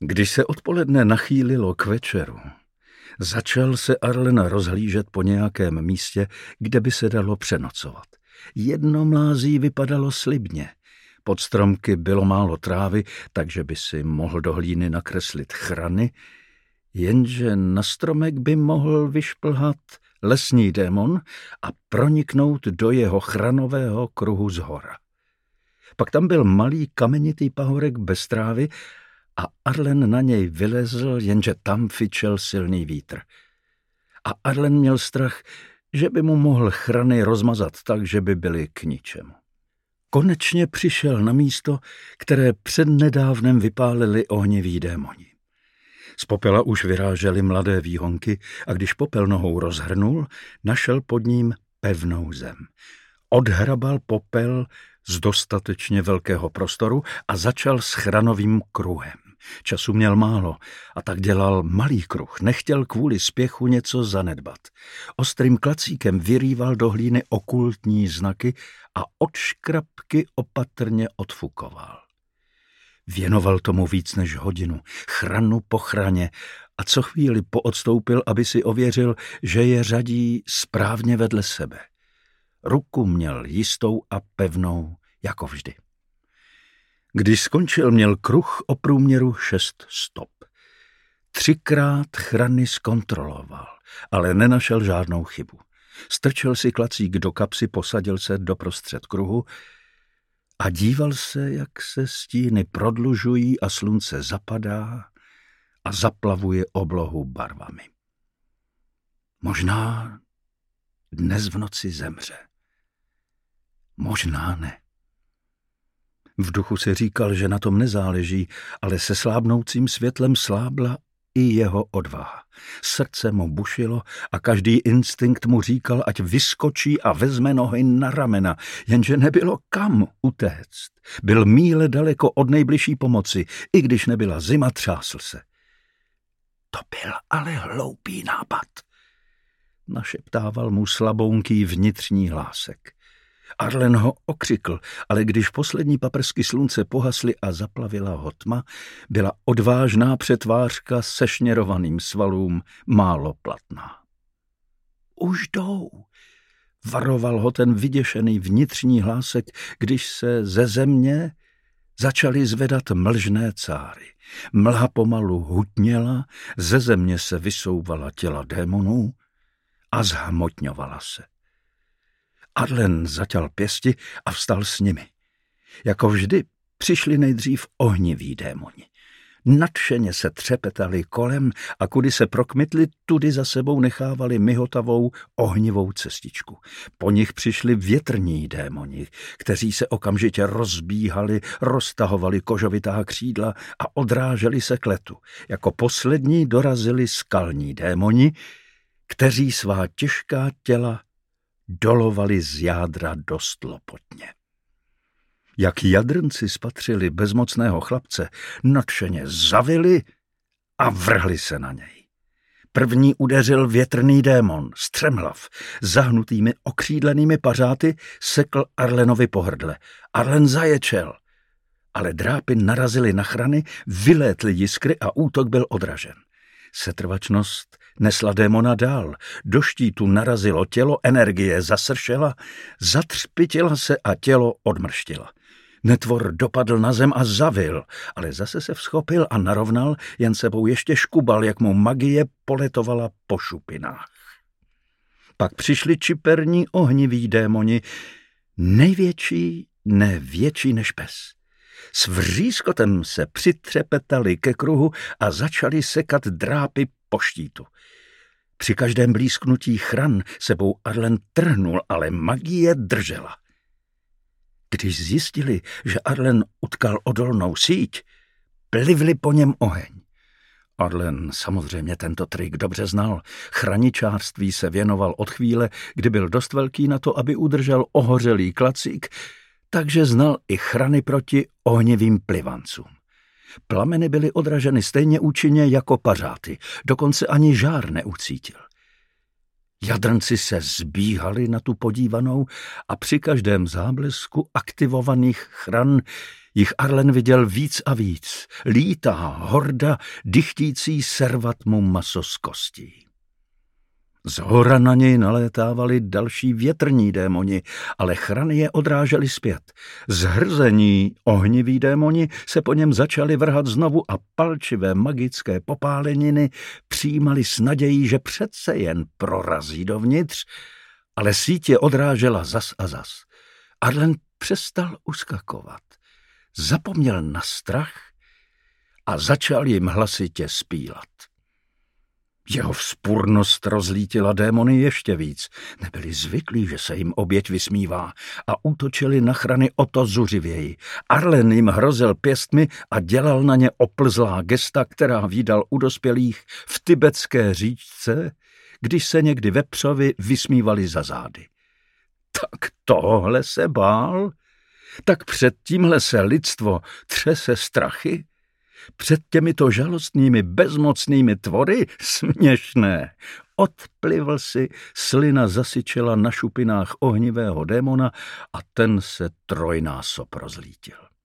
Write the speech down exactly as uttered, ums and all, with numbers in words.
Když se odpoledne nachýlilo k večeru, začal se Arlen rozhlížet po nějakém místě, kde by se dalo přenocovat. Jedno mlází vypadalo slibně. Pod stromky bylo málo trávy, takže by si mohl do hlíny nakreslit chrany, jenže na stromek by mohl vyšplhat lesní démon a proniknout do jeho chranového kruhu zhora. Pak tam byl malý kamenitý pahorek bez trávy a Arlen na něj vylezl, jenže tam fičel silný vítr. A Arlen měl strach, že by mu mohl chrany rozmazat tak, že by byly k ničemu. Konečně přišel na místo, které přednedávnem vypálili ohniví démoni. Z popela už vyrážely mladé výhonky a když popel nohou rozhrnul, našel pod ním pevnou zem. Odhrabal popel z dostatečně velkého prostoru a začal s chranovým kruhem. Času měl málo a tak dělal malý kruh, nechtěl kvůli spěchu něco zanedbat. Ostrým klacíkem vyrýval do hlíny okultní znaky a od škrabky opatrně odfukoval. Věnoval tomu víc než hodinu, chranu po chraně a co chvíli poodstoupil, aby si ověřil, že je řadí správně vedle sebe. Ruku měl jistou a pevnou, jako vždy. Když skončil, měl kruh o průměru šest stop. Třikrát chrany zkontroloval, ale nenašel žádnou chybu. Strčil si klacík do kapsy, posadil se doprostřed kruhu a díval se, jak se stíny prodlužují a slunce zapadá a zaplavuje oblohu barvami. Možná dnes v noci zemře. Možná ne. V duchu si říkal, že na tom nezáleží, ale se slábnoucím světlem slábla i jeho odvaha. Srdce mu bušilo a každý instinkt mu říkal, ať vyskočí a vezme nohy na ramena, jenže nebylo kam utéct. Byl míle daleko od nejbližší pomoci, i když nebyla zima, třásl se. To byl ale hloupý nápad, našeptával mu slabounký vnitřní hlásek. Arlen ho okřikl, ale když poslední paprsky slunce pohasly a zaplavila ho tma, byla odvážná přetvářka se šněrovaným svalům málo platná. Už jdou, varoval ho ten vyděšený vnitřní hlásek, když se ze země začaly zvedat mlžné cáry. Mlha pomalu hutněla, ze země se vysouvala těla démonů a zhmotňovala se. Arlen zaťal pěsti a vstal s nimi. Jako vždy přišli nejdřív ohniví démoni. Nadšeně se třepetali kolem a kudy se prokmitli, tudy za sebou nechávali mihotavou ohnivou cestičku. Po nich přišli větrní démoni, kteří se okamžitě rozbíhali, roztahovali kožovitá křídla a odráželi se k letu. Jako poslední dorazili skalní démoni, kteří svá těžká těla dolovali z jádra dost lopotně. Jak jadrnci spatřili bezmocného chlapce, nadšeně zavili a vrhli se na něj. První udeřil větrný démon, střemhlav, zahnutými okřídlenými pařáty sekl Arlenovi po hrdle. Arlen zaječel, ale drápy narazily na chrany, vylétly jiskry a útok byl odražen. Setrvačnost nesla démona dál, do štítu narazilo tělo, energie zasršela, zatřpitila se a tělo odmrštila. Netvor dopadl na zem a zavil, ale zase se vzchopil a narovnal, jen sebou ještě škubal, jak mu magie poletovala po šupinách. Pak přišli čiperní ohniví démoni, největší, ne větší než pes. S vřískotem se přitřepetali ke kruhu a začali sekat drápy po štítu. Při každém blízknutí chran sebou Arlen trhnul, ale magie držela. Když zjistili, že Arlen utkal odolnou síť, plivli po něm oheň. Arlen samozřejmě tento trik dobře znal. Chraničářství se věnoval od chvíle, kdy byl dost velký na to, aby udržel ohořelý klacík, takže znal i chrany proti ohnivým plivancům. Plameny byly odraženy stejně účinně jako pařáty, dokonce ani žár neucítil. Jadrnci se zbíhali na tu podívanou a při každém záblesku aktivovaných chran jich Arlen viděl víc a víc. Lítá horda, dychtící servat mu maso z kostí. Zhora na něj nalétávali další větrní démoni, ale chrany je odrážely zpět. Zhrzení ohniví démoni se po něm začali vrhat znovu a palčivé magické popáleniny přijímali s nadějí, že přece jen prorazí dovnitř, ale síť je odrážela zas a zas. Arlen přestal uskakovat. Zapomněl na strach a začal jim hlasitě zpívat. Jeho vzpurnost rozlítila démony ještě víc. Nebyli zvyklí, že se jim oběť vysmívá a útočili na chrany o to zuřivěji. Arlen jim hrozil pěstmi a dělal na ně oplzlá gesta, která vídal u dospělých v tibetské říčce, když se někdy vepřovi vysmívali za zády. Tak tohle se bál? Tak před tímhle se lidstvo třese strachy? Před těmito žalostnými, bezmocnými tvory? Směšné. Odplivl si, slina zasyčela na šupinách ohnivého démona a ten se trojnásob rozlítil.